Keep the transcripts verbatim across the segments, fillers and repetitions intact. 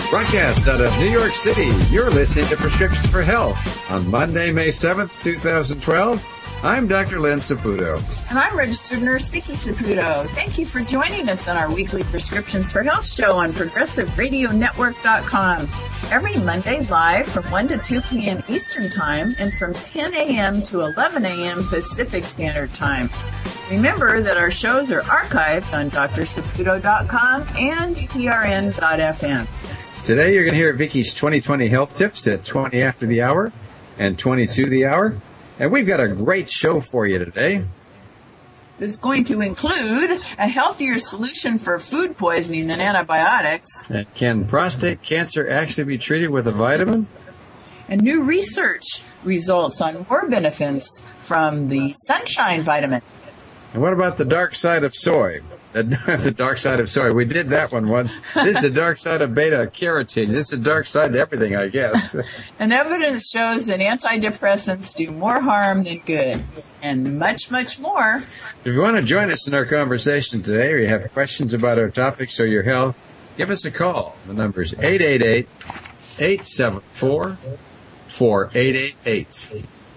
Broadcast out of New York City, you're listening to Prescriptions for Health on Monday, May seventh, twenty twelve. I'm Doctor Len Saputo. And I'm registered nurse Vicki Saputo. Thank you for joining us on our weekly Prescriptions for Health show on Progressive Radio Network dot com. Every Monday live from one to two p.m. Eastern Time and from ten a.m. to eleven a.m. Pacific Standard Time. Remember that our shows are archived on Dr Saputo dot com and E P R N dot F M. Today you're going to hear Vicki's twenty twenty health tips at twenty after the hour and twenty-two the hour. And we've got a great show for you today. This is going to include a healthier solution for food poisoning than antibiotics. And can prostate cancer actually be treated with a vitamin? And new research results on more benefits from the sunshine vitamin. And what about the dark side of soy? The, the dark side of soy. We did that one once. This is the dark side of beta carotene. This is the dark side to everything, I guess. And evidence shows that antidepressants do more harm than good. And much, much more. If you want to join us in our conversation today, or you have questions about our topics or your health, give us a call. The number is eight eight eight, eight seven four, four eight eight eight.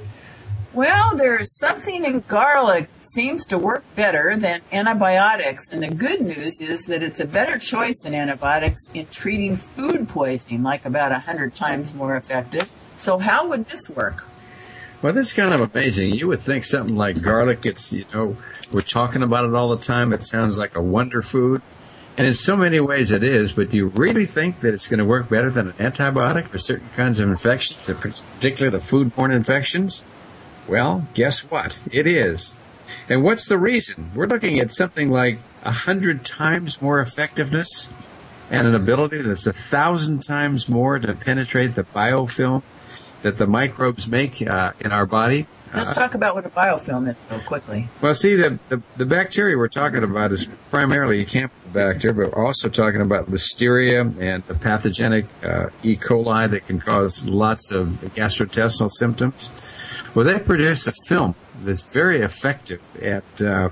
Well, there's something in garlic that seems to work better than antibiotics. And the good news is that it's a better choice than antibiotics in treating food poisoning, like about one hundred times more effective. So how would this work? Well, this is kind of amazing. You would think something like garlic, it's, you know, we're talking about it all the time. It sounds like a wonder food. And in so many ways it is, but do you really think that it's going to work better than an antibiotic for certain kinds of infections, particularly the foodborne infections? Well, guess what? It is. And what's the reason? We're looking at something like a hundred times more effectiveness and an ability that's a thousand times more to penetrate the biofilm that the microbes make uh, in our body. Let's talk about what a biofilm is real quickly. Well, see, the, the, the bacteria we're talking about is primarily Campylobacter, but we're also talking about Listeria and the pathogenic uh, E. coli that can cause lots of gastrointestinal symptoms. Well, they produce a film that's very effective at uh,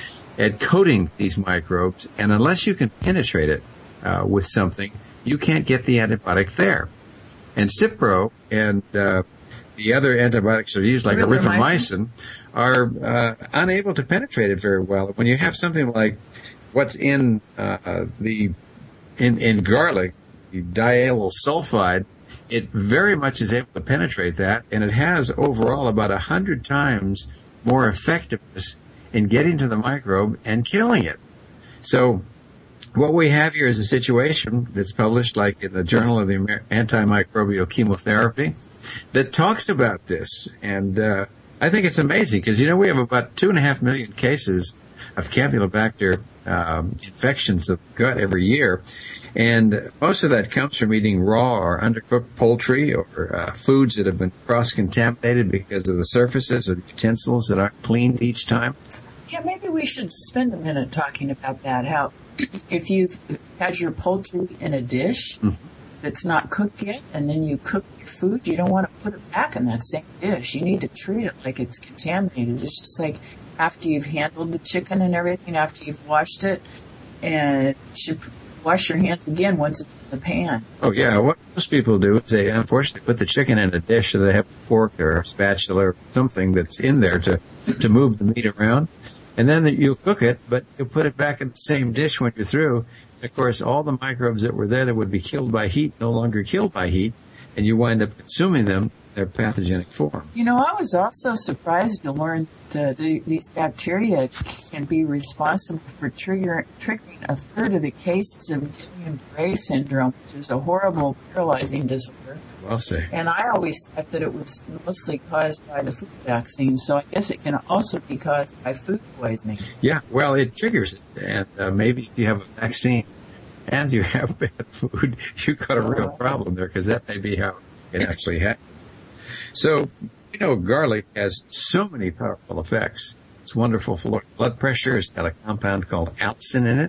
at coating these microbes, and unless you can penetrate it uh, with something, you can't get the antibiotic there. And Cipro and uh, the other antibiotics that are used, like erythromycin, are uh, unable to penetrate it very well. When you have something like what's in uh, the in in garlic, the diallyl sulfide, it very much is able to penetrate that, and it has overall about a hundred times more effectiveness in getting to the microbe and killing it. So what we have here is a situation that's published like in the Journal of the Antimicrobial Chemotherapy that talks about this. And uh, I think it's amazing because, you know, we have about two and a half million cases of Campylobacter um, infections of the gut every year. And most of that comes from eating raw or undercooked poultry or uh, foods that have been cross-contaminated because of the surfaces or the utensils that aren't cleaned each time. Yeah, maybe we should spend a minute talking about that. How if you've had your poultry in a dish mm-hmm. that's not cooked yet, and then you cook your food, you don't want to put it back in that same dish. You need to treat it like it's contaminated. It's just like after you've handled the chicken and everything, after you've washed it, and you should wash your hands again once it's in the pan. Oh, yeah. What most people do is they unfortunately put the chicken in a dish so they have a fork or a spatula or something that's in there to, to move the meat around. And then you'll cook it, but you'll put it back in the same dish when you're through. And of course, all the microbes that were there that would be killed by heat no longer killed by heat, and you wind up consuming them in their pathogenic form. You know, I was also surprised to learn that the, these bacteria can be responsible for trigger, triggering a third of the cases of Guillain-Barré syndrome, which is a horrible paralyzing disorder. Well said. And I always thought that it was mostly caused by the flu vaccine, so I guess it can also be caused by food poisoning. Yeah, well, it triggers it, and uh, maybe if you have a vaccine and you have bad food, you've got a real problem there, because that may be how it actually happens. So, you know, garlic has so many powerful effects. It's wonderful for blood pressure. It's got a compound called allicin in it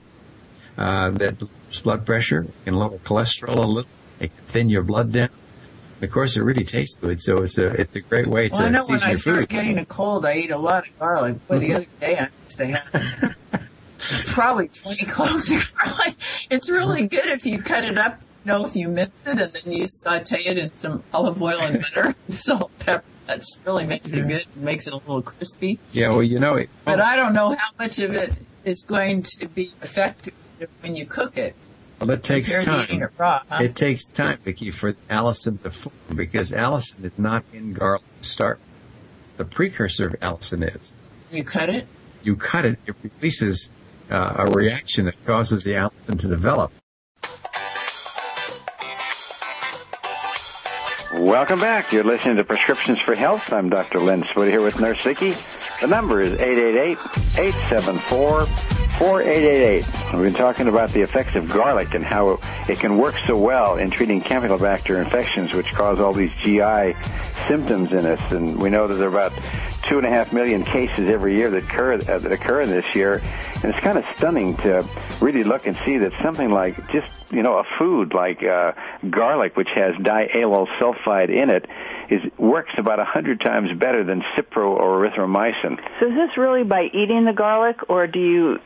uh, that lowers blood pressure. It can lower cholesterol a little. It can thin your blood down. Of course, it really tastes good, so it's a it's a great way well, to I know season when I your start foods. getting a cold, I eat a lot of garlic. Boy, the other day I used to have probably twenty cloves of garlic. It's really good if you cut it up, know, if you mince it and then you saute it in some olive oil and butter, salt, pepper, that really makes it good and makes it a little crispy. Yeah, well, you know it. But I don't know how much of it is going to be effective when you cook it. Well, it takes time. It, raw, huh? It takes time, Vicki, for allicin to form, because allicin is not in garlic to start. The precursor of allicin is. You cut it? You cut it, it releases uh, a reaction that causes the allicin to develop. Welcome back. You're listening to Prescriptions for Health. I'm Doctor Len Swift here with Nurse Vicki. The number is eight eight eight, eight seven four, four eight eight eight. We've been talking about the effects of garlic and how it can work so well in treating Campylobacter infections, which cause all these G I symptoms in us. And we know that there are about two and a half million cases every year that occur, uh, that occur this year. And it's kind of stunning to really look and see that something like just, you know, a food like uh, garlic, which has diallyl sulfide in it, is works about a hundred times better than Cipro or erythromycin. So is this really by eating the garlic, or do you...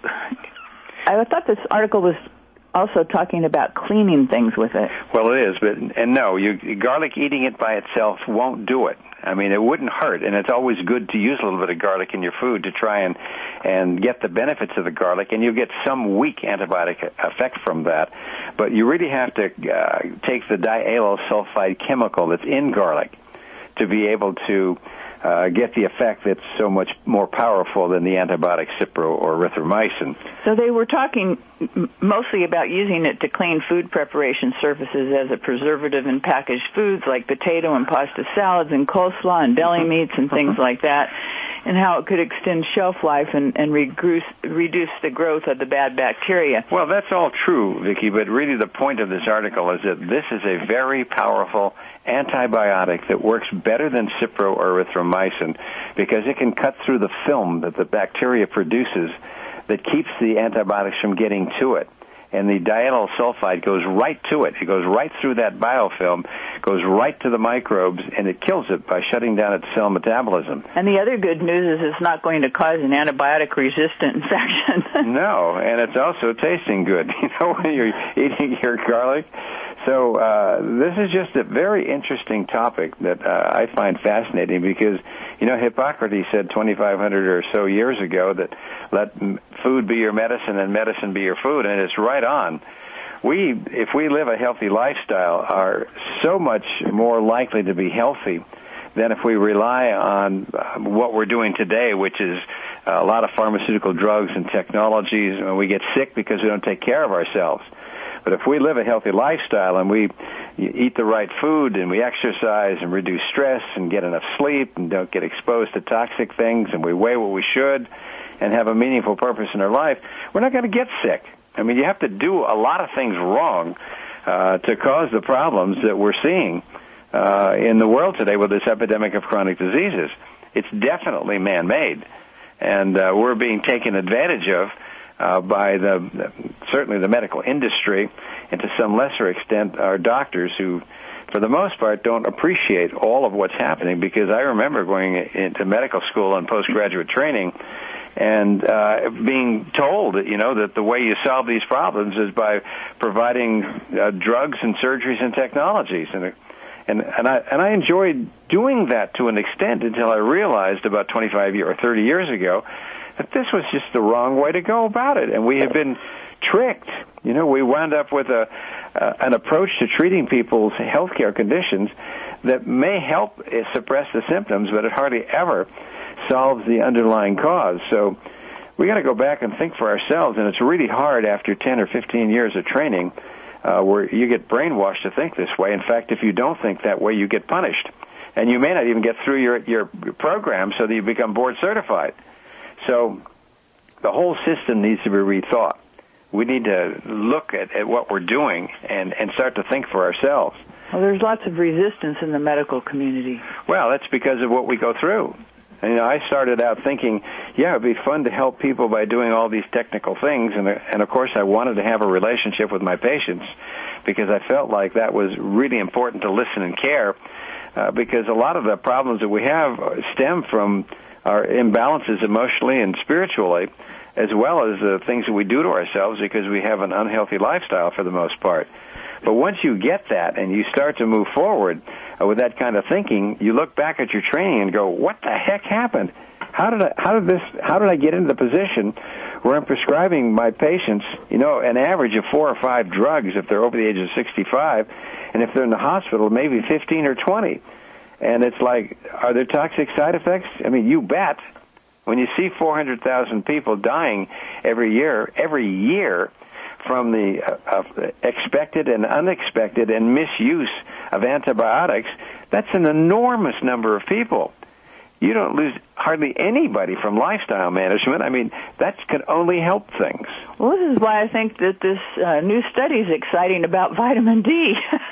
I thought this article was also talking about cleaning things with it. Well, it is, but and no, you, garlic eating it by itself won't do it. I mean, it wouldn't hurt, and it's always good to use a little bit of garlic in your food to try and and get the benefits of the garlic, and you get some weak antibiotic effect from that. But you really have to uh, take the diallyl sulfide chemical that's in garlic to be able to uh, get the effect that's so much more powerful than the antibiotic Cipro or erythromycin. So they were talking mostly about using it to clean food preparation surfaces as a preservative in packaged foods like potato and pasta salads and coleslaw and deli meats and things like that, and how it could extend shelf life and, and reduce, reduce the growth of the bad bacteria. Well, that's all true, Vicki, but really the point of this article is that this is a very powerful antibiotic that works better than Cipro or erythromycin because it can cut through the film that the bacteria produces that keeps the antibiotics from getting to it. And the diallyl sulfide goes right to it. It goes right through that biofilm, goes right to the microbes, and it kills it by shutting down its cell metabolism. And the other good news is it's not going to cause an antibiotic-resistant infection. No, and it's also tasting good, you know, when you're eating your garlic. So uh, this is just a very interesting topic that uh, I find fascinating because, you know, Hippocrates said twenty-five hundred or so years ago that let food be your medicine and medicine be your food, and it's right on. We, if we live a healthy lifestyle, are so much more likely to be healthy than if we rely on what we're doing today, which is a lot of pharmaceutical drugs and technologies, and we get sick because we don't take care of ourselves. But if we live a healthy lifestyle and we eat the right food and we exercise and reduce stress and get enough sleep and don't get exposed to toxic things and we weigh what we should and have a meaningful purpose in our life, we're not going to get sick. I mean, you have to do a lot of things wrong uh, to cause the problems that we're seeing uh, in the world today with this epidemic of chronic diseases. It's definitely man-made, and uh, we're being taken advantage of Uh, by the, the certainly the medical industry, and to some lesser extent our doctors, who for the most part don't appreciate all of what's happening. Because I remember going into medical school and postgraduate training and uh, being told that, you know, that the way you solve these problems is by providing uh, drugs and surgeries and technologies. And and and I and I enjoyed doing that to an extent until I realized about twenty-five years or thirty years ago that this was just the wrong way to go about it, and we have been tricked. You know, we wound up with a uh, an approach to treating people's healthcare conditions that may help uh, suppress the symptoms, but it hardly ever solves the underlying cause. So we got to go back and think for ourselves, and it's really hard after ten or fifteen years of training uh, where you get brainwashed to think this way. In fact, if you don't think that way, you get punished, and you may not even get through your, your program so that you become board certified. So the whole system needs to be rethought. We need to look at, at what we're doing and, and start to think for ourselves. Well, there's lots of resistance in the medical community. Well, that's because of what we go through. And, you know, I started out thinking, yeah, it'd be fun to help people by doing all these technical things. And, and of course, I wanted to have a relationship with my patients because I felt like that was really important to listen and care uh, because a lot of the problems that we have stem from our imbalances emotionally and spiritually, as well as the things that we do to ourselves because we have an unhealthy lifestyle for the most part. But once you get that and you start to move forward uh, with that kind of thinking, you look back at your training and go, what the heck happened? How did I, how did this, how did I get into the position where I'm prescribing my patients, you know, an average of four or five drugs if they're over the age of sixty-five, and if they're in the hospital, maybe fifteen or twenty. And it's like, are there toxic side effects? I mean, you bet. When you see four hundred thousand people dying every year, every year from the uh, uh, expected and unexpected and misuse of antibiotics, that's an enormous number of people. You don't lose hardly anybody from lifestyle management. I mean, that can only help things. Well, this is why I think that this uh, new study is exciting about vitamin D.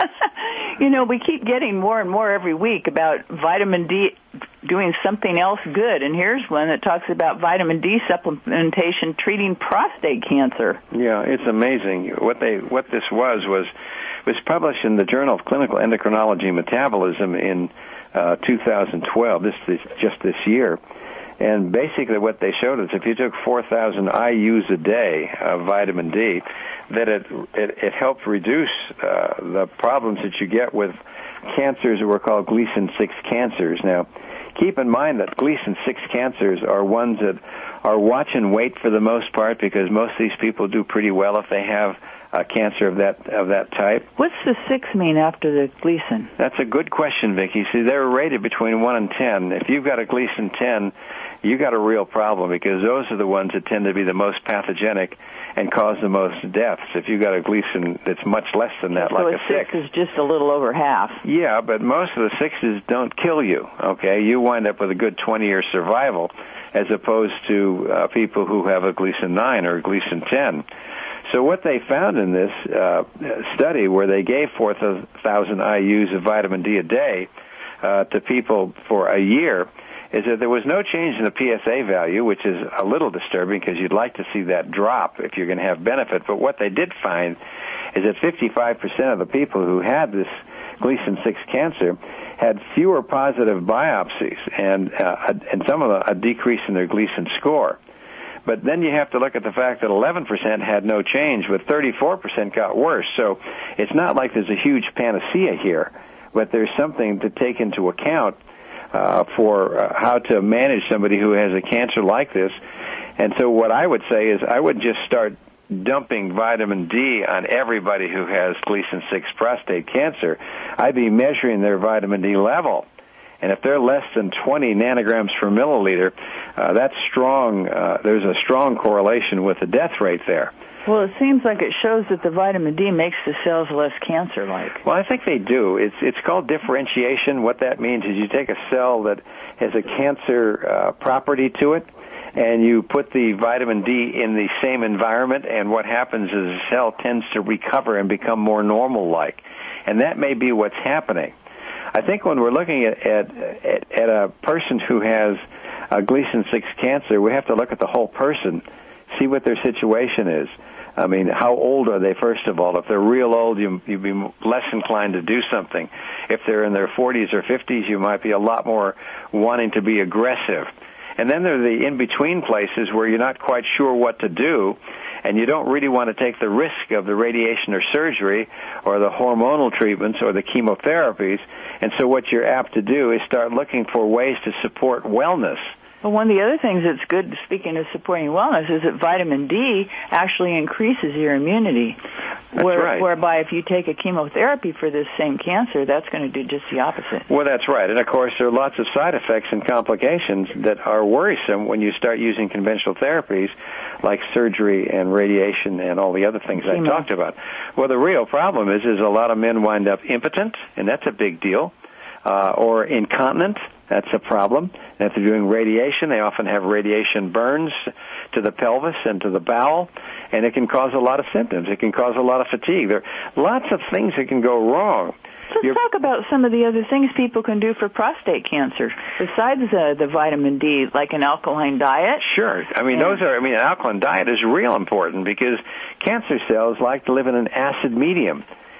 You know, we keep getting more and more every week about vitamin D doing something else good, and here's one that talks about vitamin D supplementation treating prostate cancer. Yeah, it's amazing. What they what this was was was published in the Journal of Clinical Endocrinology and Metabolism in uh, two thousand twelve. This is just this year. And basically what they showed is if you took four thousand I U's a day of vitamin D, that it it, it helped reduce uh, the problems that you get with cancers that were called Gleason six cancers. Now, keep in mind that Gleason six cancers are ones that are watch and wait for the most part because most of these people do pretty well if they have a cancer of that of that type. What's the six mean after the Gleason? That's a good question, Vicki. See, they're rated between one and ten. If you've got a Gleason ten, you got a real problem because those are the ones that tend to be the most pathogenic and cause the most deaths. If you've got a Gleason that's much less than that, so like a a six. six is just a little over half. Yeah, but most of the sixes don't kill you, okay? You wind up with a good twenty-year survival as opposed to uh, people who have a Gleason nine or a Gleason ten. So what they found in this uh, study where they gave four thousand I U's of vitamin D a day uh, to people for a year is that there was no change in the P S A value, which is a little disturbing because you'd like to see that drop if you're going to have benefit. But what they did find is that fifty-five percent of the people who had this Gleason six cancer had fewer positive biopsies and, uh, and some of them a decrease in their Gleason score. But then you have to look at the fact that eleven percent had no change, but thirty-four percent got worse. So it's not like there's a huge panacea here, but there's something to take into account uh, for uh, how to manage somebody who has a cancer like this. And so what I would say is I would just start dumping vitamin D on everybody who has Gleason six prostate cancer. I'd be measuring their vitamin D level. And if they're less than twenty nanograms per milliliter, uh, that's strong. Uh, there's a strong correlation with the death rate there. Well, it seems like it shows that the vitamin D makes the cells less cancer-like. Well, I think they do. It's it's called differentiation. What that means is you take a cell that has a cancer uh, property to it, and you put the vitamin D in the same environment, and what happens is the cell tends to recover and become more normal-like. And that may be what's happening. I think when we're looking at, at, at, at a person who has a Gleason six cancer, we have to look at the whole person, see what their situation is. I mean, how old are they, first of all? If they're real old, you, you'd be less inclined to do something. If they're in their forties or fifties, you might be a lot more wanting to be aggressive. And then there are the in-between places where you're not quite sure what to do, and you don't really want to take the risk of the radiation or surgery or the hormonal treatments or the chemotherapies. And so what you're apt to do is start looking for ways to support wellness. Well, one of the other things that's good, speaking of supporting wellness, is that vitamin D actually increases your immunity. That's Where, right. Whereby if you take a chemotherapy for this same cancer, that's going to do just the opposite. Well, that's right. And, of course, there are lots of side effects and complications that are worrisome when you start using conventional therapies like surgery and radiation and all the other things Chemo. I talked about. Well, the real problem is, is a lot of men wind up impotent, and that's a big deal, uh, or incontinent. That's a problem. And if they're doing radiation, they often have radiation burns to the pelvis and to the bowel, and it can cause a lot of symptoms. It can cause a lot of fatigue. There are lots of things that can go wrong. Let's You're, talk about some of the other things people can do for prostate cancer besides uh, the vitamin D, like an alkaline diet. Sure. I mean, yeah. those are. I mean, an alkaline diet is real important because cancer cells like to live in an acid medium.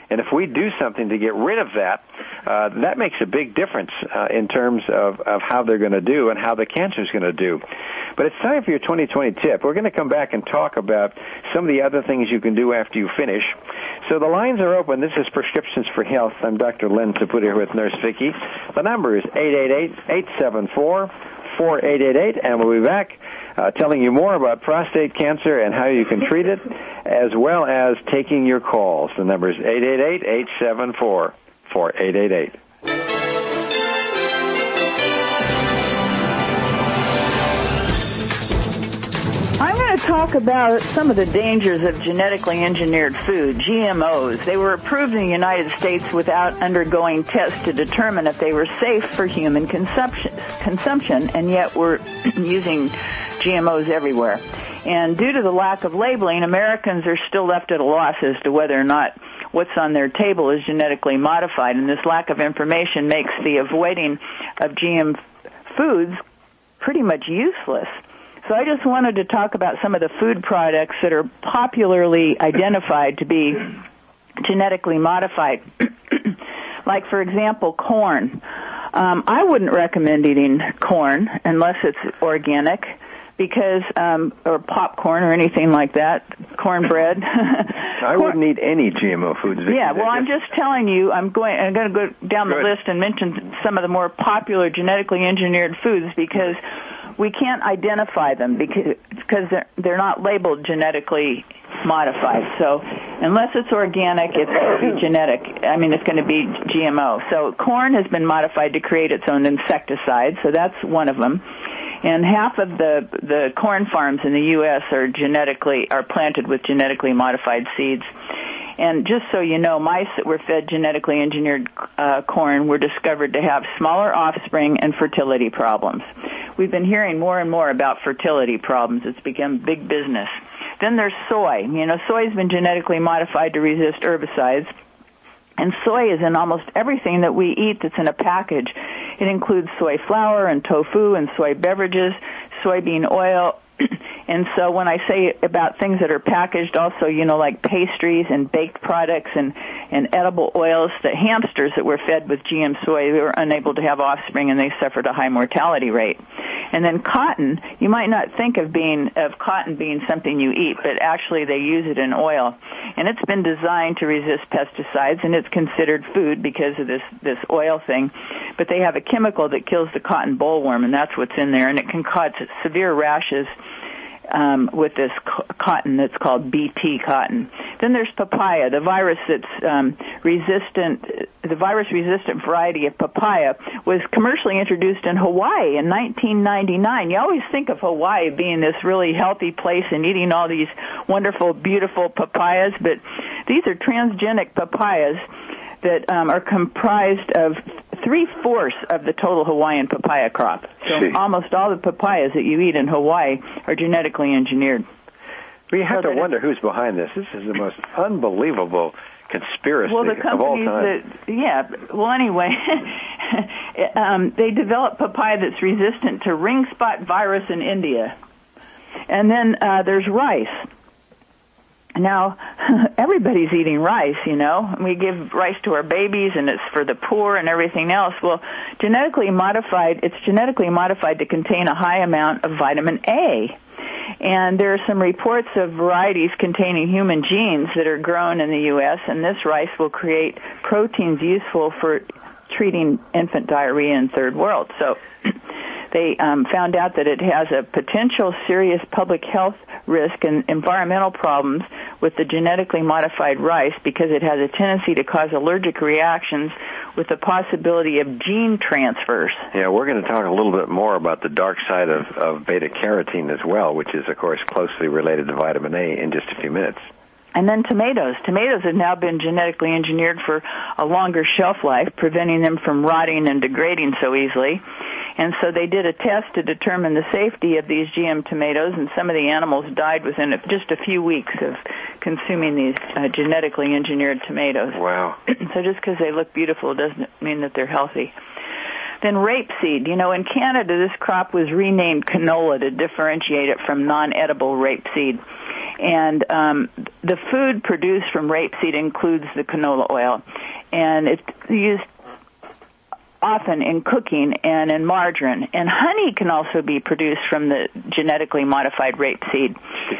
And if we do something to get rid of that, uh, that makes a big difference uh, in terms of, of how they're going to do and how the cancer is going to do. But it's time for your twenty twenty tip. We're going to come back and talk about some of the other things you can do after you finish. So the lines are open. This is Prescriptions for Health. I'm Doctor Len Saputo here with Nurse Vicki. The number is eight eight eight, eight seven four, four eight eight eight, and we'll be back uh, telling you more about prostate cancer and how you can treat it, as well as taking your calls. The number is eight eight eight, eight seven four, four eight eight eight. I'm going to talk about some of the dangers of genetically engineered food, G M Os. They were approved in the United States without undergoing tests to determine if they were safe for human consumption, consumption and yet we're using G M Os everywhere. And due to the lack of labeling, Americans are still left at a loss as to whether or not what's on their table is genetically modified. And this lack of information makes the avoiding of G M foods pretty much useless. So I just wanted to talk about some of the food products that are popularly identified to be genetically modified. Like, for example, corn. Um, I wouldn't recommend eating corn unless it's organic, because um, or popcorn or anything like that, cornbread. I wouldn't eat any G M O foods. Yeah, well, I'm just telling you. I'm going. I'm going to go down the list and mention some of the more popular genetically engineered foods, because we can't identify them because because they're, they're not labeled genetically modified. So unless it's organic, it's going to be genetic. I mean, it's going to be G M O. So corn has been modified to create its own insecticide. So that's one of them. And half of the the corn farms in the U S are genetically are planted with genetically modified seeds. And just so you know, mice that were fed genetically engineered uh, corn were discovered to have smaller offspring and fertility problems. We've been hearing more and more about fertility problems. It's become big business. Then there's soy. You know, soy's been genetically modified to resist herbicides. And soy is in almost everything that we eat that's in a package. It includes soy flour and tofu and soy beverages, soybean oil. And so when I say about things that are packaged, also, you know, like pastries and baked products and, and edible oils, the hamsters that were fed with G M soy, they were unable to have offspring and they suffered a high mortality rate. And then cotton, you might not think of being of cotton being something you eat, but actually they use it in oil. And it's been designed to resist pesticides, and it's considered food because of this, this oil thing. But they have a chemical that kills the cotton bollworm, and that's what's in there, and it can cause severe rashes Um, with this co- cotton that's called B T cotton. Then there's papaya, the virus that's um, resistant. The virus-resistant variety of papaya was commercially introduced in Hawaii in nineteen ninety-nine. You always think of Hawaii being this really healthy place and eating all these wonderful, beautiful papayas, but these are transgenic papayas that um, are comprised of three-fourths of the total Hawaiian papaya crop. So See. almost all the papayas that you eat in Hawaii are genetically engineered. We have so to wonder who's behind this. This is the most unbelievable conspiracy well, the of all companies time. That, yeah, well, anyway, um, they developed papaya that's resistant to ring spot virus in India. And then uh, there's rice. Now, everybody's eating rice, you know. We give rice to our babies, and it's for the poor and everything else. Well, genetically modified, it's genetically modified to contain a high amount of vitamin A. And there are some reports of varieties containing human genes that are grown in the U S, and this rice will create proteins useful for treating infant diarrhea in third world. So they um, found out that it has a potential serious public health risk and environmental problems with the genetically modified rice because it has a tendency to cause allergic reactions with the possibility of gene transfers. Yeah, we're going to talk a little bit more about the dark side of, of beta-carotene as well, which is, of course, closely related to vitamin A in just a few minutes. And then tomatoes. Tomatoes have now been genetically engineered for a longer shelf life, preventing them from rotting and degrading so easily. And so they did a test to determine the safety of these G M tomatoes, and some of the animals died within just a few weeks of consuming these uh, genetically engineered tomatoes. Wow. So just because they look beautiful doesn't mean that they're healthy. Then rapeseed. You know, in Canada, this crop was renamed canola to differentiate it from non-edible rapeseed. And um, the food produced from rapeseed includes the canola oil, and it's used often in cooking and in margarine. And honey can also be produced from the genetically modified rapeseed.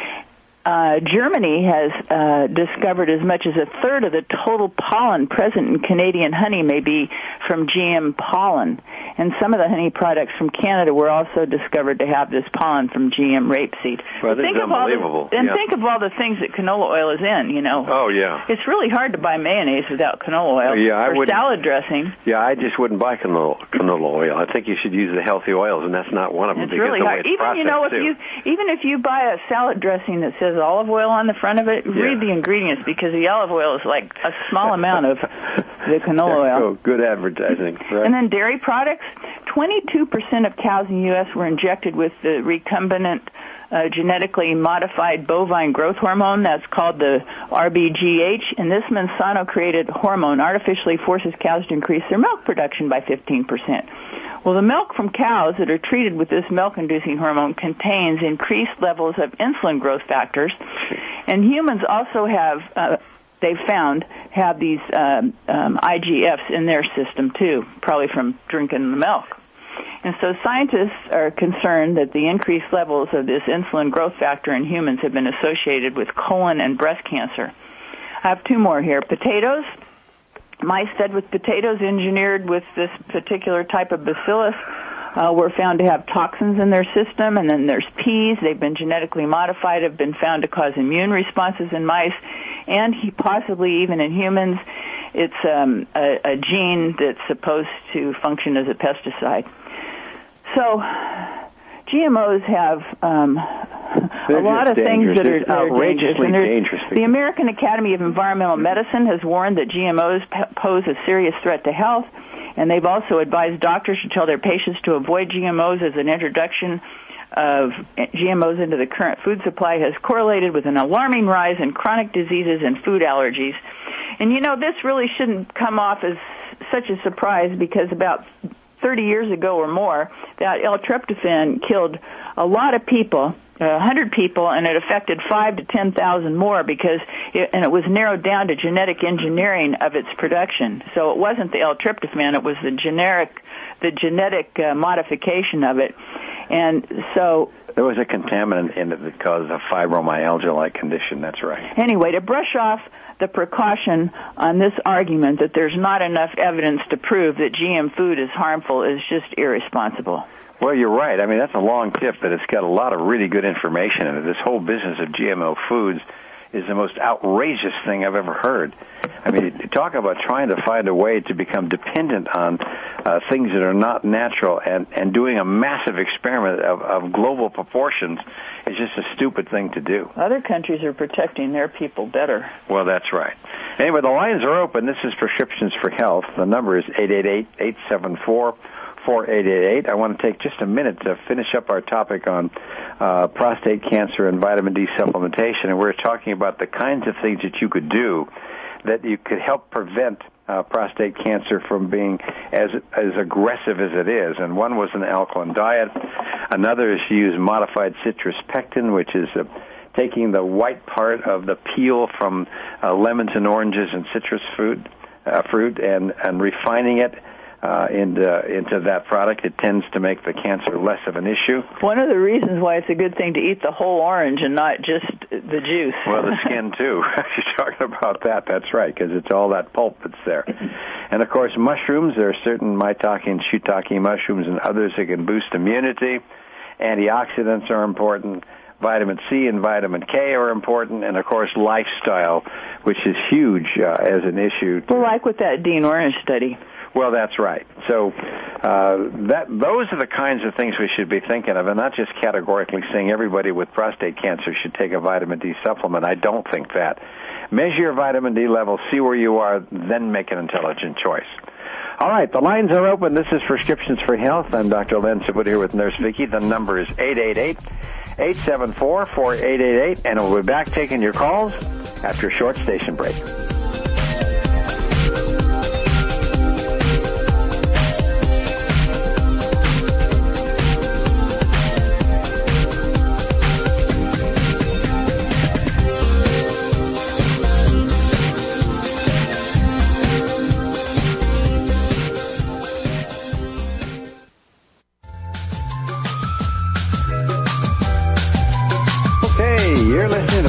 Uh, Germany has uh, discovered as much as a third of the total pollen present in Canadian honey may be from G M pollen. And some of the honey products from Canada were also discovered to have this pollen from G M rapeseed. Well, this think is of all unbelievable. the, and yeah. think of all the things that canola oil is in, you know. Oh, yeah. It's really hard to buy mayonnaise without canola oil. Yeah, I or wouldn't- salad dressing. Yeah, I just wouldn't buy canola, canola oil. I think you should use the healthy oils, and that's not one of them. It's because really the way hard. it's Even, you know, if processed, you too. even if you buy a salad dressing that says olive oil on the front of it, Yeah. read the ingredients, because the olive oil is like a small amount of the canola oil. Oh, good advertising. Right. And then dairy products, twenty-two percent of cows in the U S were injected with the recombinant uh, genetically modified bovine growth hormone. That's called the R B G H. And this Monsanto-created hormone artificially forces cows to increase their milk production by fifteen percent. Well, the milk from cows that are treated with this milk-inducing hormone contains increased levels of insulin growth factors. And humans also have, uh, they've found, have these um, um, I G Fs in their system, too, probably from drinking the milk. And so scientists are concerned that the increased levels of this insulin growth factor in humans have been associated with colon and breast cancer. I have two more here. Potatoes. Mice fed with potatoes engineered with this particular type of bacillus uh, were found to have toxins in their system. And then there's peas. They've been genetically modified, have been found to cause immune responses in mice, and possibly even in humans. It's um, a, a gene that's supposed to function as a pesticide. So G M Os have um, a lot of things that are, that are dangerous. And dangerous. The American Academy of Environmental Medicine has warned that G M Os pose a serious threat to health, and they've also advised doctors to tell their patients to avoid G M Os, as an introduction of G M Os into the current food supply has correlated with an alarming rise in chronic diseases and food allergies. And, you know, this really shouldn't come off as such a surprise, because about thirty years ago or more, that L-tryptophan killed a lot of people, a hundred people, and it affected five to ten thousand more, because it, and it was narrowed down to genetic engineering of its production. So it wasn't the L-tryptophan; it was the generic, the genetic uh, modification of it. And so there was a contaminant in it that caused a fibromyalgia-like condition. That's right. Anyway, to brush off the precaution on this argument that there's not enough evidence to prove that G M food is harmful is just irresponsible. Well, you're right. I mean, that's a long tip, but it's got a lot of really good information in it. This whole business of G M O foods is the most outrageous thing I've ever heard. I mean, talk about trying to find a way to become dependent on uh, things that are not natural, and, and doing a massive experiment of, of global proportions is just a stupid thing to do. Other countries are protecting their people better. Well, that's right. Anyway, the lines are open. This is Prescriptions for Health. The number is eight eight eight, eight seven four, four eight eight eight. I want to take just a minute to finish up our topic on uh, prostate cancer and vitamin D supplementation. And we're talking about the kinds of things that you could do that you could help prevent uh, prostate cancer from being as as aggressive as it is. And one was an alkaline diet. Another is to use modified citrus pectin, which is uh, taking the white part of the peel from uh, lemons and oranges and citrus fruit, uh, fruit and, and refining it Uh, into, into that product. It tends to make the cancer less of an issue. One of the reasons why it's a good thing to eat the whole orange and not just the juice. Well, the skin, too. You're talking about that. That's right, because it's all that pulp that's there. And, of course, mushrooms. There are certain maitake and shiitake mushrooms and others that can boost immunity. Antioxidants are important. Vitamin C and vitamin K are important. And, of course, lifestyle, which is huge uh, as an issue. Well, like with that Dean Ornish study. Well, that's right. So uh, that those are the kinds of things we should be thinking of, and not just categorically saying everybody with prostate cancer should take a vitamin D supplement. I don't think that. Measure your vitamin D level, see where you are, then make an intelligent choice. All right, the lines are open. This is Prescriptions for Health. I'm Doctor Len Sibbett here with Nurse Vicki. The number is eight eight eight, eight seven four, four eight eight eight, and we'll be back taking your calls after a short station break.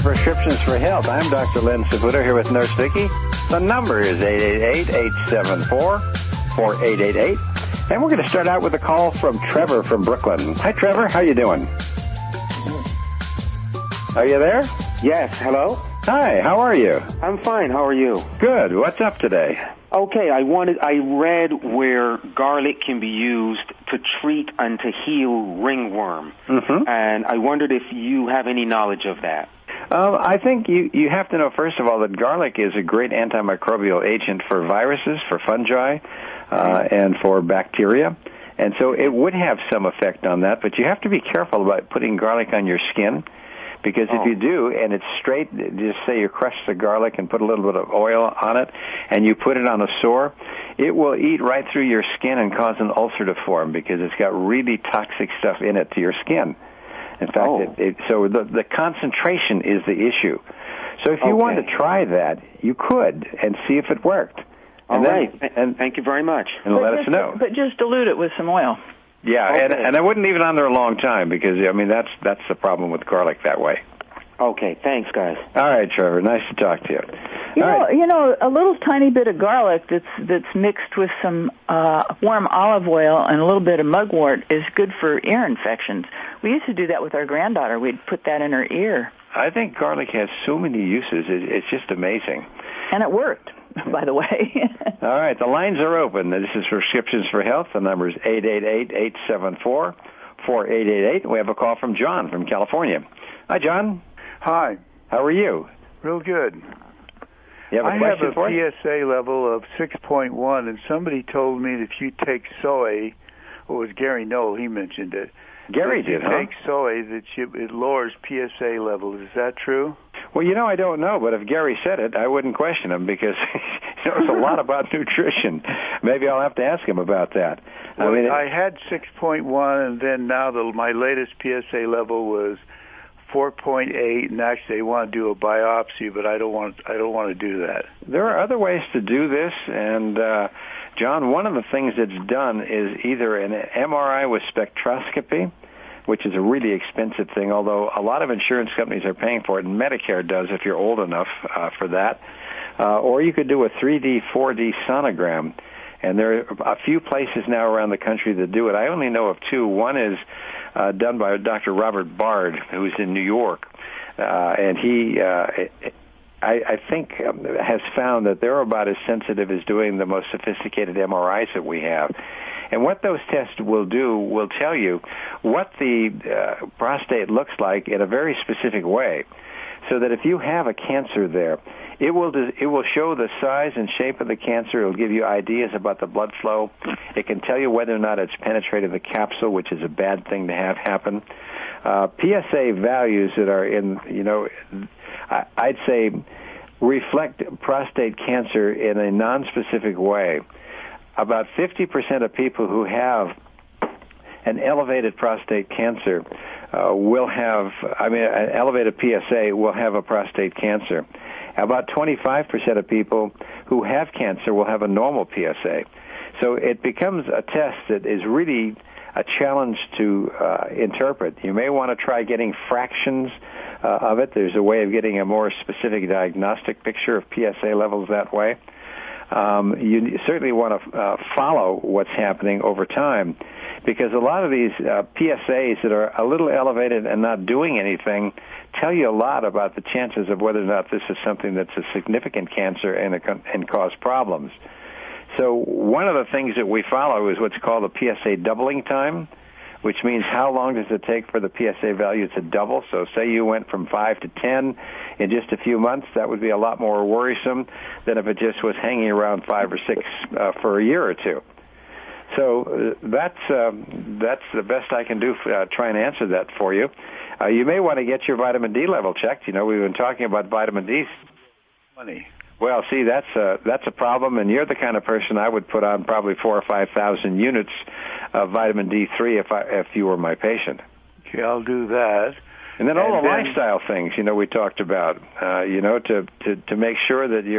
Prescriptions for Health. I'm Doctor Len Saputo here with Nurse Vicky. The number is eight eight eight, eight seven four, four eight eight eight. And we're going to start out with a call from Trevor from Brooklyn. Hi, Trevor. How you doing? Are you there? Yes. Hello? Hi. How are you? I'm fine. How are you? Good. What's up today? Okay. I wanted. I read where garlic can be used to treat and to heal ringworm. Mm-hmm. And I wondered if you have any knowledge of that. Um, I think you, you have to know, first of all, that garlic is a great antimicrobial agent for viruses, for fungi, uh, and for bacteria. And so it would have some effect on that, but you have to be careful about putting garlic on your skin, because if Oh. you do, and it's straight, just say you crush the garlic and put a little bit of oil on it, and you put it on a sore, it will eat right through your skin and cause an ulcer to form, because it's got really toxic stuff in it to your skin. In fact, Oh. it, it, so the, the concentration is the issue. So if you Okay. wanted to try that, you could, and see if it worked. All And then- right. Th- and, Thank you very much. and But let us just- know. But just dilute it with some oil. Yeah, and, Okay. and I wouldn't leave it on there a long time, because, I mean, that's that's the problem with garlic that way. Okay. Thanks, guys. All right, Trevor. Nice to talk to you. You All know, right. you know, a little tiny bit of garlic that's that's mixed with some uh, warm olive oil and a little bit of mugwort is good for ear infections. We used to do that with our granddaughter. We'd put that in her ear, I think garlic has so many uses. It, it's just amazing. and it worked. By the way. All right, the lines are open. This is Prescriptions for Health. The number is eight eight eight, eight seven four, four eight eight eight. We have a call from John from California. Hi, John. Hi. How are you? Real good. You have a I question have a for us? P S A level of six point one, and somebody told me that if you take soy, or it was Gary Knoll, he mentioned it. Gary that you did, huh? take soy, that you, it lowers P S A levels. Is that true? Well, you know, I don't know, but if Gary said it, I wouldn't question him, because he knows a lot about nutrition. Maybe I'll have to ask him about that. Well, I mean, it, I had six point one, and then now the, my latest P S A level was four point eight, and actually they want to do a biopsy, but I don't want I don't want to do that. there are other ways to do this, and uh, John, one of the things that's done is either an M R I with spectroscopy, which is a really expensive thing, although a lot of insurance companies are paying for it, and Medicare does if you're old enough uh, for that. Uh, or you could do a three D, four D sonogram. And there are a few places now around the country that do it. I only know of two. One is uh, done by Doctor Robert Bard, who's in New York. Uh, and he, uh, I, I think, um, has found that they're about as sensitive as doing the most sophisticated M R Is that we have. And what those tests will do will tell you what the uh, prostate looks like in a very specific way, so that if you have a cancer there, it will it will show the size and shape of the cancer. It will give you ideas about the blood flow. It can tell you whether or not it's penetrated the capsule, which is a bad thing to have happen. Uh, P S A values that are in, you know, I'd say reflect prostate cancer in a non-specific way. About fifty percent of people who have an elevated prostate cancer uh, will have, I mean, an elevated P S A will have a prostate cancer. About twenty-five percent of people who have cancer will have a normal P S A. So it becomes a test that is really a challenge to uh, interpret. You may want to try getting fractions uh, of it. There's a way of getting a more specific diagnostic picture of P S A levels that way. Um, you certainly want to uh, follow what's happening over time, because a lot of these uh, P S As that are a little elevated and not doing anything tell you a lot about the chances of whether or not this is something that's a significant cancer and, a, and cause problems. So one of the things that we follow is what's called the P S A doubling time, which means how long does it take for the P S A value to double. So say you went from five to ten in just a few months, that would be a lot more worrisome than if it just was hanging around five or six uh, for a year or two. So uh, that's um, that's the best I can do for, uh, try and answer that for you. Uh, you may want to get your vitamin D level checked. You know, we've been talking about vitamin D. Money. Well, see, that's a, that's a problem, and you're the kind of person I would put on probably four or five thousand units of vitamin D three if I, if you were my patient. Okay, I'll do that. And then all And the then- lifestyle things, you know, we talked about, uh, you know, to, to, to make sure that you're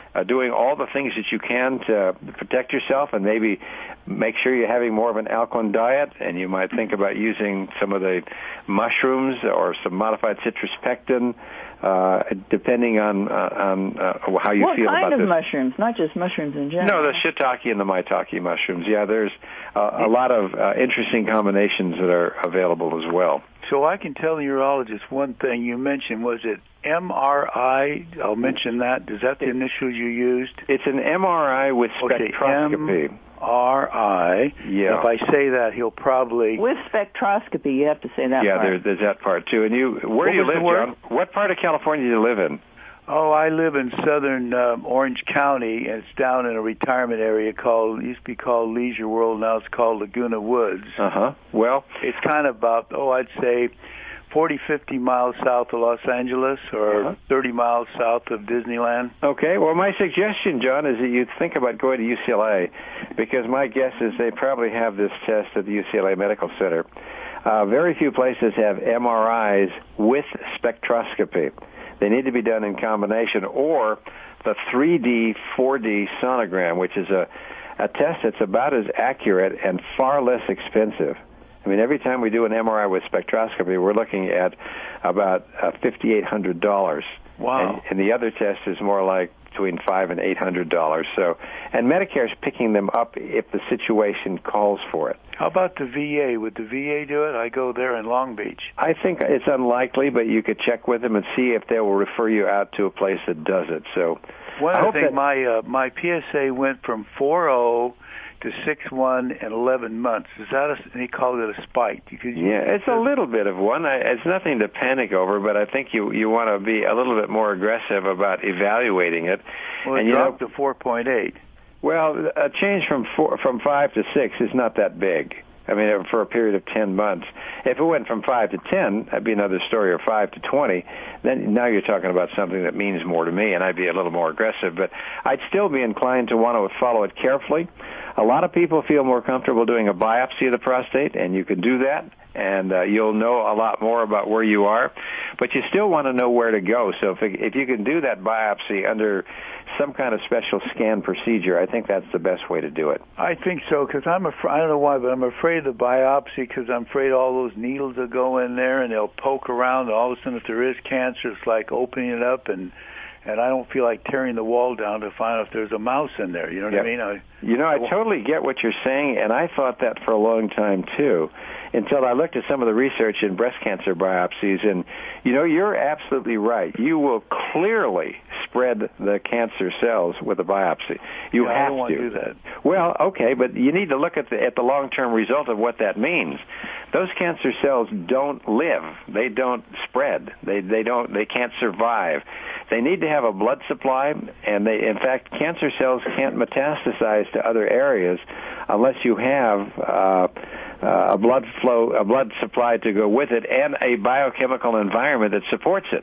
uh, doing all the things that you can to protect yourself, and maybe make sure you're having more of an alkaline diet, and you might think about using some of the mushrooms or some modified citrus pectin, uh, depending on uh, on uh, how you what feel about this. What kind of this. mushrooms? Not just mushrooms in general. No, the shiitake and the maitake mushrooms. Yeah, there's uh, a lot of uh, interesting combinations that are available as well. So I can tell the urologist one thing you mentioned. Was it M R I? I'll mention that. Is that the initials you used? It's an M R I with spectroscopy. Okay, M R I. Yeah. If I say that, he'll probably... With spectroscopy, you have to say that yeah, part. Yeah, there, there's that part, too. And you, where what do you was live, the word? John? What part of California do you live in? Oh, I live in southern um, Orange County, and it's down in a retirement area called, used to be called Leisure World, now it's called Laguna Woods. Uh-huh. Well... It's kind of about, oh, I'd say forty, fifty miles south of Los Angeles, or uh-huh. thirty miles south of Disneyland. Okay, well, my suggestion, John, is that you think about going to U C L A, because my guess is they probably have this test at the U C L A Medical Center. Uh, very few places have M R Is with spectroscopy. They need to be done in combination, or the three D, four D sonogram, which is a, a test that's about as accurate and far less expensive. I mean, every time we do an M R I with spectroscopy, we're looking at about uh, five thousand eight hundred dollars. Wow. And, and the other test is more like between five hundred dollars and eight hundred dollars. So, and Medicare's picking them up if the situation calls for it. How about the V A? Would the V A do it? I go there in Long Beach. I think it's unlikely, but you could check with them and see if they will refer you out to a place that does it. So, one I other hope thing, that my uh, my P S A went from four oh to six one in eleven months. Is that a, they call it a spike? You could, yeah, it's a little bit of one. I, it's nothing to panic over, but I think you you want to be a little bit more aggressive about evaluating it. Well, it and, you dropped know, to four point eight. Well, a change from four, from five to six is not that big. I mean, for a period of ten months. If it went from five to ten, that'd be another story, or five to twenty. Then now you're talking about something that means more to me, and I'd be a little more aggressive. But I'd still be inclined to want to follow it carefully. A lot of people feel more comfortable doing a biopsy of the prostate, and you can do that, and uh, you'll know a lot more about where you are. But you still want to know where to go. So if, it, if you can do that biopsy under some kind of special scan procedure, I think that's the best way to do it. I think so, because I'm afraid, I don't know why, but I'm afraid of the biopsy because I'm afraid all those needles will go in there and they'll poke around, and all of a sudden if there is cancer, it's like opening it up, and and I don't feel like tearing the wall down to find out if there's a mouse in there. You know what yep. I mean? I, you know, I totally get what you're saying, and I thought that for a long time, too, until I looked at some of the research in breast cancer biopsies. And, you know, you're absolutely right. You will clearly spread the cancer cells with a biopsy. You yeah, have I don't want to. to do that. Well, okay, but you need to look at the, at the long-term result of what that means. Those cancer cells don't live. They don't spread. They, they don't, they can't survive. They need to have a blood supply, and they, in fact, cancer cells can't metastasize to other areas unless you have uh, uh, a blood flow, a blood supply to go with it, and a biochemical environment that supports it.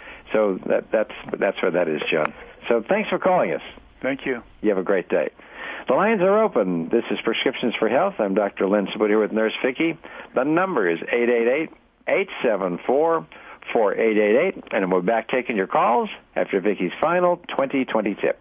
So that, that's that's where that is, John. So thanks for calling us. Thank you. You have a great day. The lines are open. This is Prescriptions for Health. I'm Doctor Len Subud here with Nurse Vicki. The number is eight eight eight, eight seven four, four eight eight eight, and we'll be back taking your calls after Vicki's final twenty twenty tip.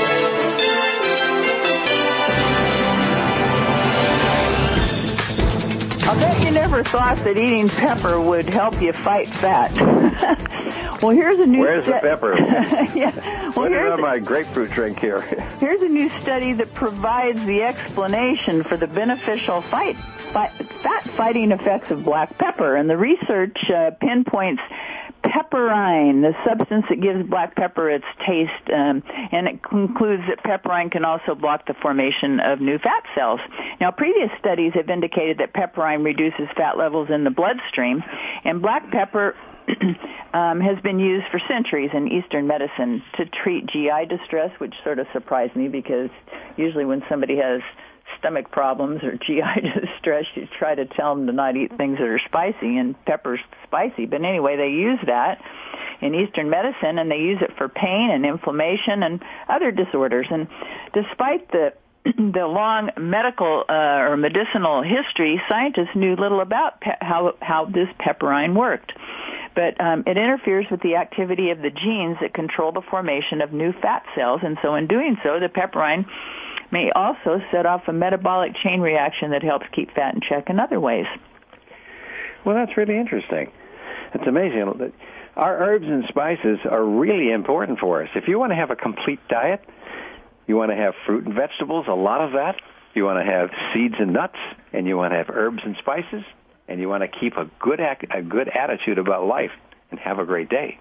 I'll bet you never thought that eating pepper would help you fight fat. Well, here's a new Where's stu- the pepper? yeah. Well, Put it here's on a- my grapefruit drink here. Here's a new study that provides the explanation for the beneficial fight, fight, fat-fighting effects of black pepper, and the research uh, pinpoints pepperine, the substance that gives black pepper its taste, um, and it concludes that pepperine can also block the formation of new fat cells. Now, previous studies have indicated that pepperine reduces fat levels in the bloodstream, and black pepper um, has been used for centuries in Eastern medicine to treat G I distress, which sort of surprised me because usually when somebody has stomach problems or G I distress, you try to tell them to not eat things that are spicy, and pepper's spicy. But anyway, they use that in Eastern medicine, and they use it for pain and inflammation and other disorders. And despite the the long medical uh, or medicinal history, scientists knew little about pe- how how this pepperine worked. But um, it interferes with the activity of the genes that control the formation of new fat cells, and so in doing so, the pepperine may also set off a metabolic chain reaction that helps keep fat in check in other ways. Well, that's really interesting. It's amazing. Our herbs and spices are really important for us. If you want to have a complete diet, you want to have fruit and vegetables, a lot of that. You want to have seeds and nuts, and you want to have herbs and spices, and you want to keep a good a good attitude about life and have a great day.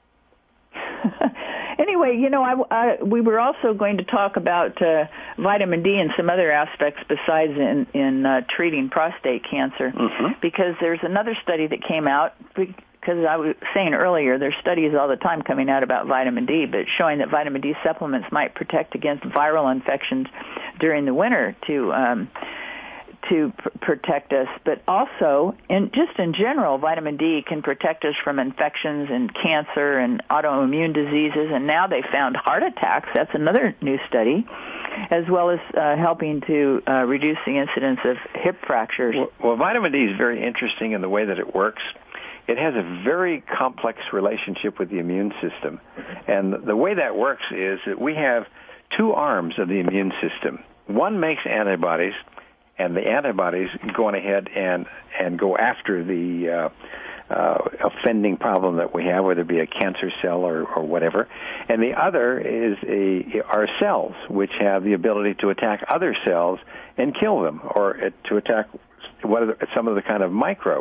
Anyway, you know, I, I, we were also going to talk about uh, vitamin D and some other aspects besides in, in uh, treating prostate cancer, mm-hmm. because there's another study that came out, because I was saying earlier, there's studies all the time coming out about vitamin D, but showing that vitamin D supplements might protect against viral infections during the winter to um, to pr- protect us, but also, in, just in general, vitamin D can protect us from infections and cancer and autoimmune diseases, and now they found heart attacks. That's another new study, as well as uh, helping to uh, reduce the incidence of hip fractures. Well, well, vitamin D is very interesting in the way that it works. It has a very complex relationship with the immune system, and the way that works is that we have two arms of the immune system. One makes antibodies, and the antibodies go on ahead and, and go after the uh, uh, offending problem that we have, whether it be a cancer cell or, or whatever. And the other is a, our cells, which have the ability to attack other cells and kill them, or to attack what are the, some of the kind of microbe.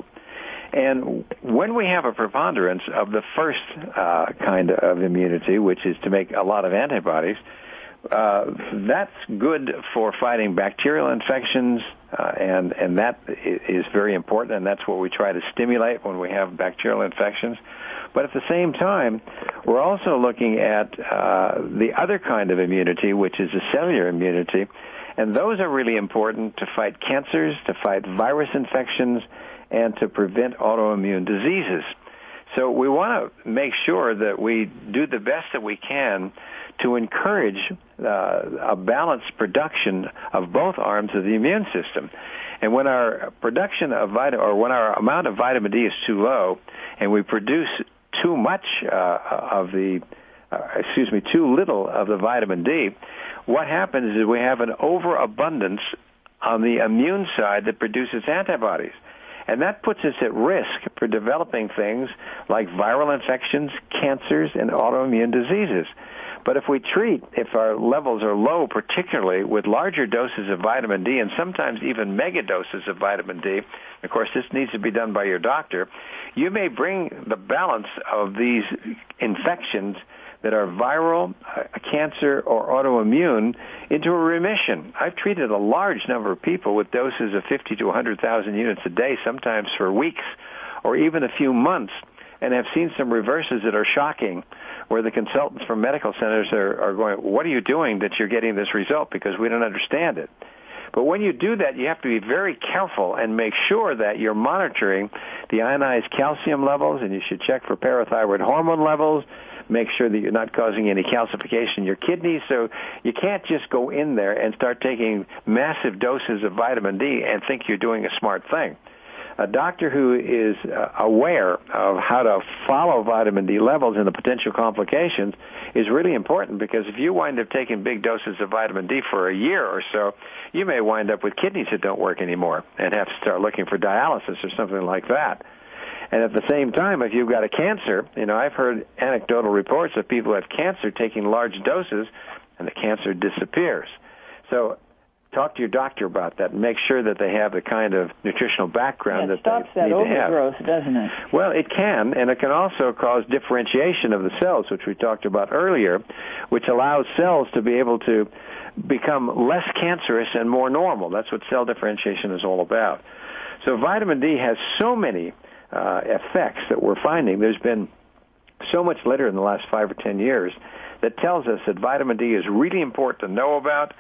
And when we have a preponderance of the first uh, kind of immunity, which is to make a lot of antibodies, Uh, that's good for fighting bacterial infections, uh, and and that is very important, and that's what we try to stimulate when we have bacterial infections. But at the same time, we're also looking at uh, the other kind of immunity, which is the cellular immunity, and those are really important to fight cancers, to fight virus infections, and to prevent autoimmune diseases. So we want to make sure that we do the best that we can to encourage uh, a balanced production of both arms of the immune system. And when our production of vitamin, or when our amount of vitamin D is too low, and we produce too much uh, of the, uh, excuse me, too little of the vitamin D, what happens is we have an overabundance on the immune side that produces antibodies. And that puts us at risk for developing things like viral infections, cancers, and autoimmune diseases. But if we treat, if our levels are low, particularly with larger doses of vitamin D, and sometimes even mega doses of vitamin D, of course this needs to be done by your doctor, you may bring the balance of these infections that are viral, uh, cancer, or autoimmune into a remission. I've treated a large number of people with doses of fifty to one hundred thousand units a day, sometimes for weeks or even a few months, and have seen some reverses that are shocking, where the consultants from medical centers are, are going, what are you doing that you're getting this result? Because we don't understand it. But when you do that, you have to be very careful and make sure that you're monitoring the ionized calcium levels, and you should check for parathyroid hormone levels, make sure that you're not causing any calcification in your kidneys. So you can't just go in there and start taking massive doses of vitamin D and think you're doing a smart thing. A doctor who is uh, aware of how to follow vitamin D levels and the potential complications is really important, because if you wind up taking big doses of vitamin D for a year or so, you may wind up with kidneys that don't work anymore and have to start looking for dialysis or something like that. And at the same time, if you've got a cancer, you know, I've heard anecdotal reports of people who have cancer taking large doses and the cancer disappears. So talk to your doctor about that and make sure that they have the kind of nutritional background yeah, that stops they that need overgrowth, to have. Doesn't it? Well, it can, and it can also cause differentiation of the cells, which we talked about earlier, which allows cells to be able to become less cancerous and more normal. That's what cell differentiation is all about. So vitamin D has so many uh, effects that we're finding. There's been so much literature in the last five or ten years that tells us that vitamin D is really important to know about.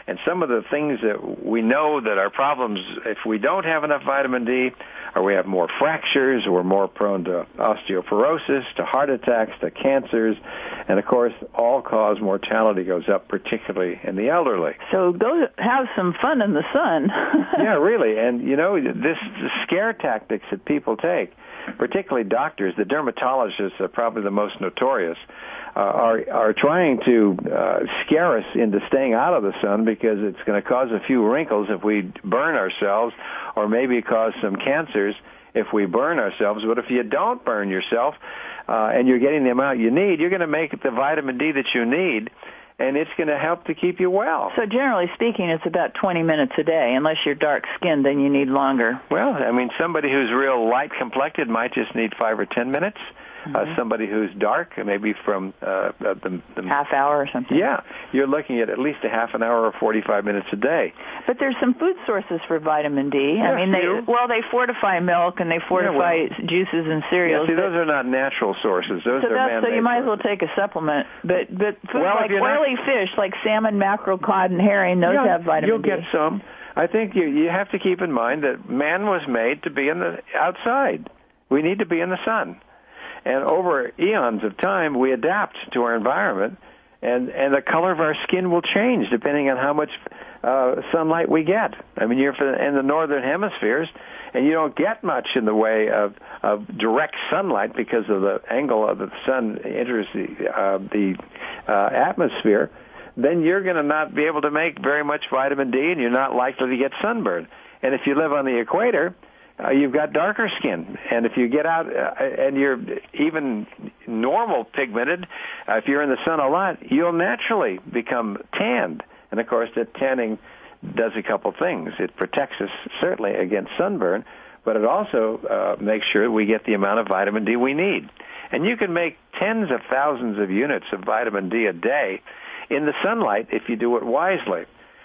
And some of the things that we know that are problems if we don't have enough vitamin D, or we have more fractures, or we're more prone to osteoporosis, to heart attacks, to cancers, and of course, all-cause mortality goes up, particularly in the elderly. So go have some fun in the sun. Yeah, really. And, you know, this the scare tactics that people take, particularly doctors, the dermatologists are probably the most notorious, uh, are are trying to uh, scare us into staying out of the sun because it's going to cause a few wrinkles if we burn ourselves, or maybe cause some cancers if we burn ourselves. But if you don't burn yourself uh, and you're getting the amount you need, you're going to make the vitamin D that you need, and it's going to help to keep you well. So generally speaking, it's about twenty minutes a day. Unless you're dark-skinned, then you need longer. Well, I mean, somebody who's real light-complected might just need five or ten minutes. Mm-hmm. Uh, somebody who's dark, maybe from uh, the, the half hour or something. Yeah, you're looking at at least a half an hour or forty-five minutes a day. But there's some food sources for vitamin D. Yeah, I mean, they few. well, they fortify milk and they fortify yeah, well, juices and cereals. Yeah, see, those are not natural sources. Those so are that's, man-made so you might as well sources. take a supplement. But but foods well, like oily not, fish, like salmon, mackerel, cod, and herring, those yeah, have vitamin you'll D. You'll get some. I think you you have to keep in mind that man was made to be in the outside. We need to be in the sun. And over eons of time, we adapt to our environment, and, and the color of our skin will change depending on how much uh, sunlight we get. I mean, you're in the northern hemispheres, and you don't get much in the way of, of direct sunlight because of the angle of the sun enters the, uh, the uh, atmosphere. Then you're going to not be able to make very much vitamin D, and you're not likely to get sunburned. And if you live on the equator, Uh, you've got darker skin, and if you get out uh, and you're even normal pigmented, uh, if you're in the sun a lot, you'll naturally become tanned. And of course, that tanning does a couple things. It protects us certainly against sunburn, but it also uh, makes sure we get the amount of vitamin D we need. And you can make tens of thousands of units of vitamin D a day in the sunlight if you do it wisely.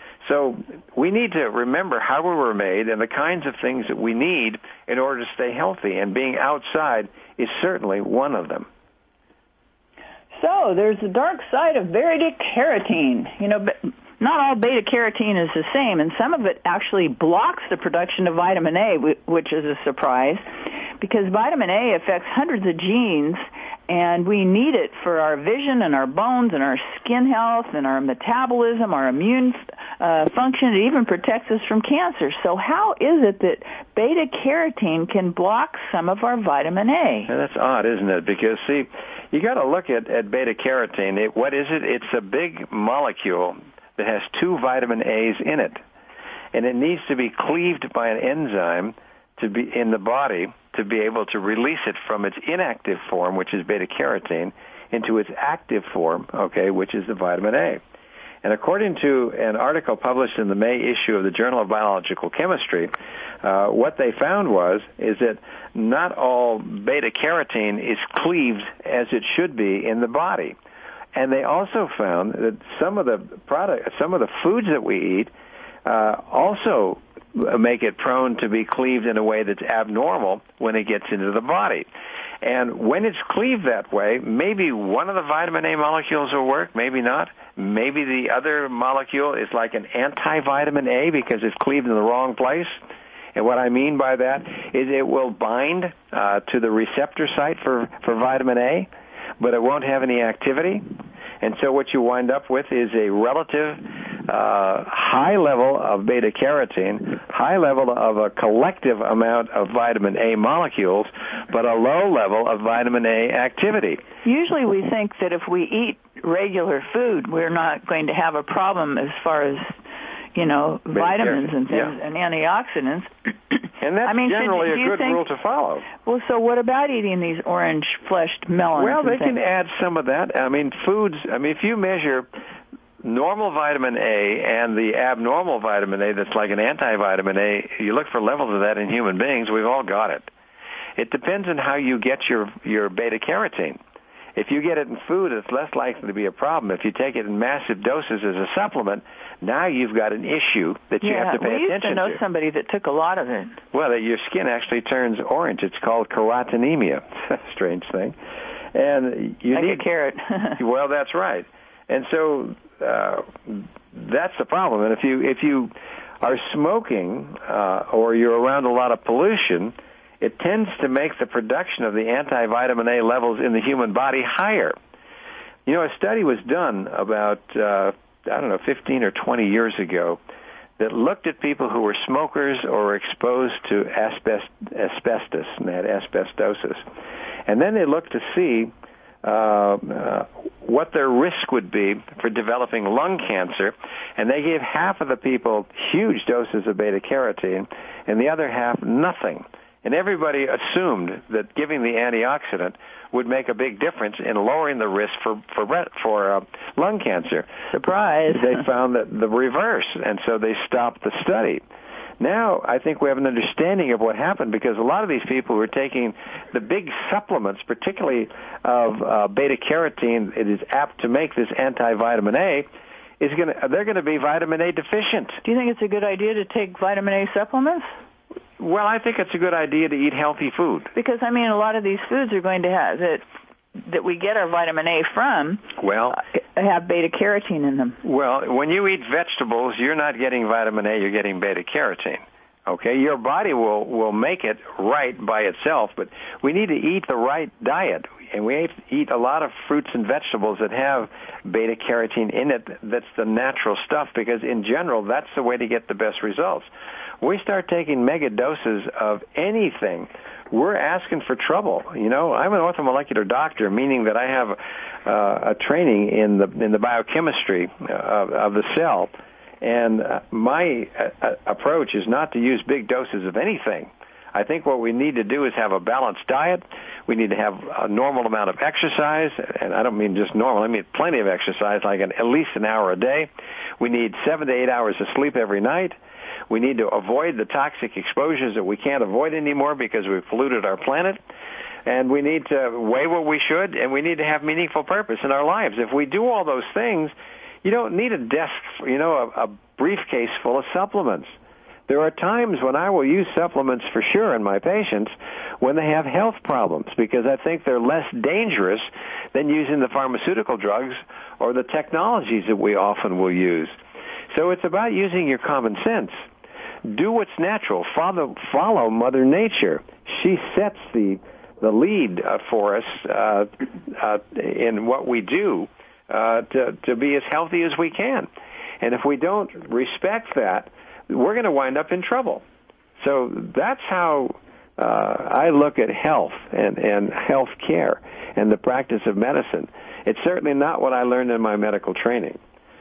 So we need to remember how we were made and the kinds of things that we need in order to stay healthy, and being outside is certainly one of them. So there's the dark side of beta-carotene. You know, but not all beta-carotene is the same, and some of it actually blocks the production of vitamin A, which is a surprise, because vitamin A affects hundreds of genes, and we need it for our vision and our bones and our skin health and our metabolism, our immune uh, function. It even protects us from cancer. So how is it that beta-carotene can block some of our vitamin A? And that's odd, isn't it? Because, see, you got to look at, at beta-carotene. It, what is it? It's a big molecule that has two vitamin A's in it. And it needs to be cleaved by an enzyme to be in the body to be able to release it from its inactive form, which is beta-carotene, into its active form, okay, which is the vitamin A. And according to an article published in the May issue of the Journal of Biological Chemistry, uh, what they found was is that not all beta-carotene is cleaved as it should be in the body. And they also found that some of the product, some of the foods that we eat uh, also make it prone to be cleaved in a way that's abnormal when it gets into the body. And when it's cleaved that way, maybe one of the vitamin A molecules will work, maybe not. Maybe the other molecule is like an anti-vitamin A because it's cleaved in the wrong place. And what I mean by that is it will bind uh, to the receptor site for, for vitamin A, but it won't have any activity. And so what you wind up with is a relative uh, high level of beta-carotene, high level of a collective amount of vitamin A molecules, but a low level of vitamin A activity. Usually we think that if we eat regular food, we're not going to have a problem as far as, you know, vitamins and things, yeah, and antioxidants. And that's I mean, generally should, a good think, rule to follow. Well, so what about eating these orange-fleshed melons? Well, they things? can add some of that. I mean, foods, I mean, if you measure normal vitamin A and the abnormal vitamin A that's like an anti-vitamin A, you look for levels of that in human beings, we've all got it. It depends on how you get your, your beta-carotene. If you get it in food, it's less likely to be a problem. If you take it in massive doses as a supplement, now you've got an issue that you yeah, have to pay attention to. attention to. We used to know somebody that took a lot of it. Well, your skin actually turns orange. It's called carotenemia. Strange thing. And you like need a carrot. Well, that's right. And so uh, that's the problem. And if you if you are smoking uh, or you're around a lot of pollution, it tends to make the production of the anti-vitamin A levels in the human body higher. You know, a study was done about, uh, I don't know, fifteen or twenty years ago that looked at people who were smokers or were exposed to asbest, asbestos, and they had asbestosis. And then they looked to see uh, uh, what their risk would be for developing lung cancer, and they gave half of the people huge doses of beta-carotene and the other half nothing. And everybody assumed that giving the antioxidant would make a big difference in lowering the risk for for for uh, lung cancer. Surprise! They found that the reverse, and so they stopped the study. Now, I think we have an understanding of what happened because a lot of these people who are taking the big supplements, particularly of uh, beta-carotene, it is apt to make this anti-vitamin A, is going to they're going to be vitamin A deficient. Do you think it's a good idea to take vitamin A supplements? Well, I think it's a good idea to eat healthy food. Because, I mean, a lot of these foods are going to have, that that we get our vitamin A from, well, uh, have beta-carotene in them. Well, when you eat vegetables, you're not getting vitamin A, you're getting beta-carotene. Okay, your body will, will make it right by itself, but we need to eat the right diet. And we eat a lot of fruits and vegetables that have beta-carotene in it. That's the natural stuff because, in general, that's the way to get the best results. We start taking mega doses of anything, we're asking for trouble. You know, I'm an orthomolecular doctor, meaning that I have uh, a training in the in the biochemistry of, of the cell, and uh, my uh, approach is not to use big doses of anything. I think what we need to do is have a balanced diet. We need to have a normal amount of exercise, and I don't mean just normal. I mean plenty of exercise, like an, at least an hour a day. We need seven to eight hours of sleep every night. We need to avoid the toxic exposures that we can't avoid anymore because we've polluted our planet. And we need to weigh what we should, and we need to have meaningful purpose in our lives. If we do all those things, you don't need a desk, you know, a, a briefcase full of supplements. There are times when I will use supplements for sure in my patients when they have health problems because I think they're less dangerous than using the pharmaceutical drugs or the technologies that we often will use. So it's about using your common sense. Do what's natural. Follow, follow Mother Nature. She sets the the lead uh, for us uh, uh, in what we do uh, to to be as healthy as we can. And if we don't respect that, we're going to wind up in trouble. So that's how uh, I look at health and, and health care and the practice of medicine. It's certainly not what I learned in my medical training.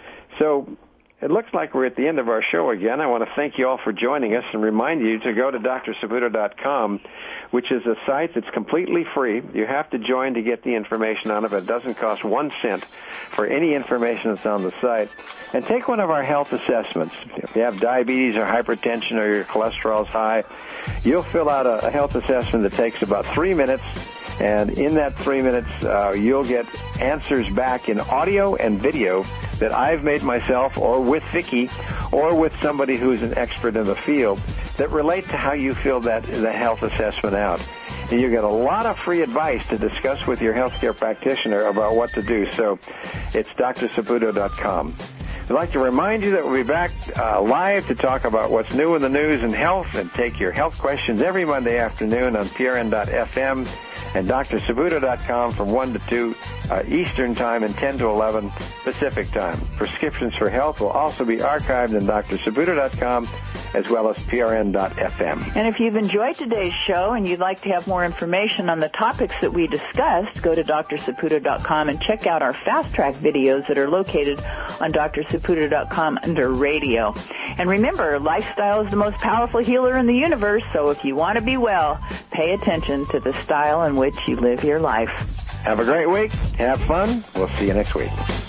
So it looks like we're at the end of our show again. I want to thank you all for joining us and remind you to go to D R Saputo dot com, which is a site that's completely free. You have to join to get the information on it, but it doesn't cost one cent for any information that's on the site. And take one of our health assessments. If you have diabetes or hypertension or your cholesterol's high, you'll fill out a health assessment that takes about three minutes. And in that three minutes, uh, you'll get answers back in audio and video that I've made myself or with Vicki or with somebody who's an expert in the field that relate to how you fill that the health assessment out. And you get a lot of free advice to discuss with your healthcare practitioner about what to do. So it's D R Saputo dot com. I'd like to remind you that we'll be back uh, live to talk about what's new in the news and health and take your health questions every Monday afternoon on P R N dot F M and D R Saputo dot com from one to two uh, Eastern Time and ten to eleven Pacific Time. Prescriptions for Health will also be archived in D R Saputo dot com as well as P R N dot F M. And if you've enjoyed today's show and you'd like to have more information on the topics that we discussed, go to D R Saputo dot com and check out our Fast Track videos that are located on D R Saputo dot com under radio. And remember, lifestyle is the most powerful healer in the universe, so if you want to be well, pay attention to the style in which you live your life. Have a great week. Have fun. We'll see you next week.